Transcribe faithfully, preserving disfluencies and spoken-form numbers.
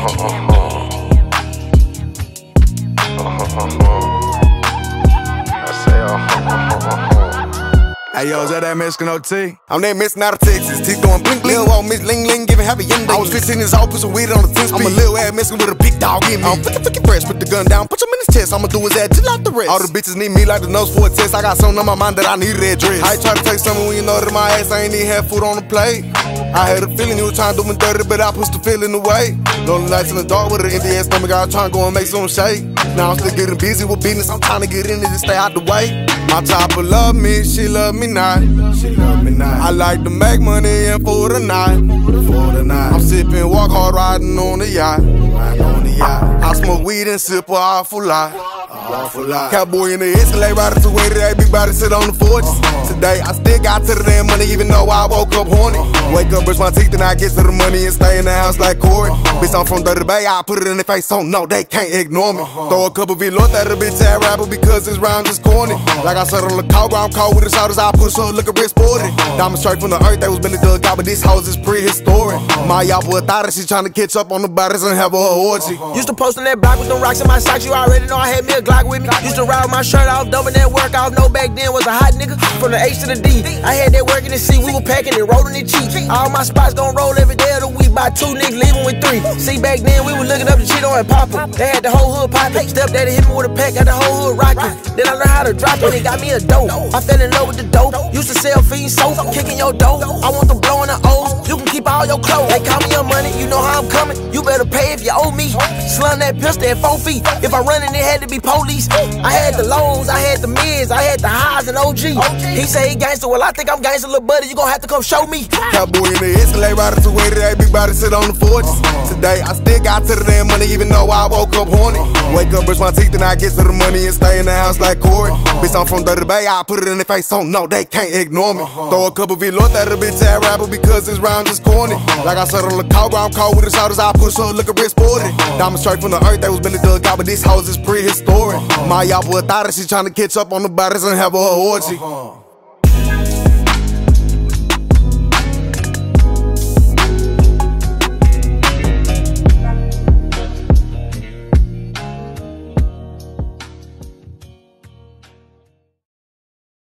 Hey yo, is that that Mexican O T? I'm that Mexican out of Texas, teeth going blink blink. Lil' old Miss Ling Ling giving happy endings. I was fifteen years old, put some weed on the ten speed. I'm a little ass Mexican with a big dog in me. I'm fucking fucking fresh, put the gun down, put him in his chest. I'ma do his ass just like the rest. All the bitches need me like the nose for a test. I got something on my mind that I need red dress. I ain't try to take something when you know that my ass I ain't even had food on the plate. I had a feeling you was trying to do me dirty, but I pushed the feeling away. Lonely nights in the dark with an empty ass stomach, I was trying to go and make some shake. Now I'm still getting busy with business, I'm trying to get in it and stay out the way. My chopper love me, she love me not. She love me not. I like to make money and for the night. For the night. I'm sipping, walk hard, riding on the yacht. Riding on the yacht. I smoke weed and sip an awful lot. Awful lot. Cowboy in the Escalade, riding to way to that big body sit on the fortress. Uh-huh. Today I still got to the damn money, even though I woke up horny. Uh-huh. Wake up, brush my teeth, and I get to the money and stay in the house like Corey. Uh-huh. Bitch, I'm from Dirty Bay, I put it in their face, so no, they can't ignore me. Uh-huh. Throw a couple velours at a bitch ass rapper because this round is corny. Uh-huh. Like I said on the cobra, I'm cold with the shouters, I push her, look a bit sporty. Uh-huh. Diamond straight from the earth, they was been dug out, but this house is prehistoric. Uh-huh. My y'all boy thought that she tryna catch up on the bodies and have a orgy. Uh-huh. Used to post on that block with them rocks in my socks, you already know I had me a Glock with me. Used to ride with my shirt off, dumping that work off, no back then was a hot nigga. From the H to the D, I had that work in the C, we were packing it, rolling it cheap. All my spots gon' roll every day of the week, by two niggas leaving with three. See, back then we were looking up the Cheeto and Papa. They had the whole hood poppin'. Stepdaddy hit me with a pack, got the whole hood rockin'. Then I learned how to drop it, it got me a dope. I fell in love with the dope, used to sell fiend soap, kicking your dough. I want them blowing the O's, you can keep all your clothes. They call me your money, you know how I'm coming, you better pay if you owe me. Slung that pistol at four feet, if I run in it had to be police. I had the lows, I had the mids, I had the highs and O G. He say he gangster, well I think I'm gangster, little buddy, you gon' have to come show me. Cowboy in the Escalade, riding to way to that big body sit on the fortress. Uh-huh. Today I still got to the damn money, even though I woke up horny. Uh-huh. Wake up, brush my teeth, and I get to the money and stay in the house like Corey. Uh-huh. Bitch, I'm from Dirty Bay, I put it in their face, so no, they can't ignore me. Uh-huh. Throw a couple velours at a bitch ass rapper because this round is corny. Uh-huh. Like I said on the cobra, I'm cold with the shouters, I push her, look a bit sporty. Uh-huh. Diamond straight from the earth, they was been dug out, but this house is prehistoric. Uh-huh. My y'all boy thought that she tryna catch up on the bodies and have a orgy. Uh-huh.